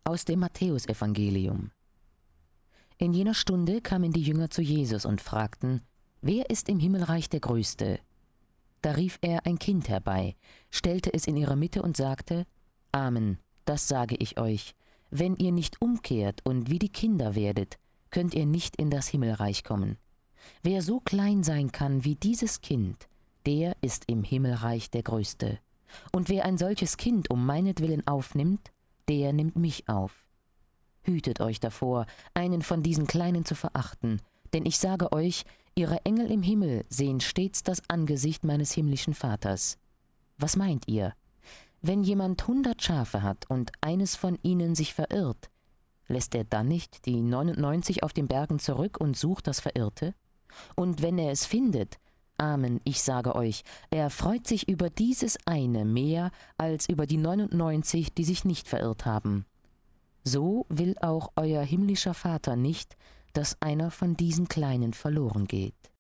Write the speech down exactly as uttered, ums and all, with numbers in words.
Aus dem Matthäusevangelium. In jener Stunde kamen die Jünger zu Jesus und fragten: Wer ist im Himmelreich der Größte? Da rief er ein Kind herbei, stellte es in ihre Mitte und sagte: Amen, das sage ich euch, wenn ihr nicht umkehrt und wie die Kinder werdet, könnt ihr nicht in das Himmelreich kommen. Wer so klein sein kann wie dieses Kind, der ist im Himmelreich der Größte. Und wer ein solches Kind um meinetwillen aufnimmt, der nimmt mich auf. Hütet euch davor, einen von diesen Kleinen zu verachten, denn ich sage euch, ihre Engel im Himmel sehen stets das Angesicht meines himmlischen Vaters. Was meint ihr? Wenn jemand hundert Schafe hat und eines von ihnen sich verirrt, lässt er dann nicht die neunundneunzig auf den Bergen zurück und sucht das Verirrte? Und wenn er es findet, Amen, ich sage euch, er freut sich über dieses eine mehr als über die neunundneunzig, die sich nicht verirrt haben. So will auch euer himmlischer Vater nicht, dass einer von diesen Kleinen verloren geht.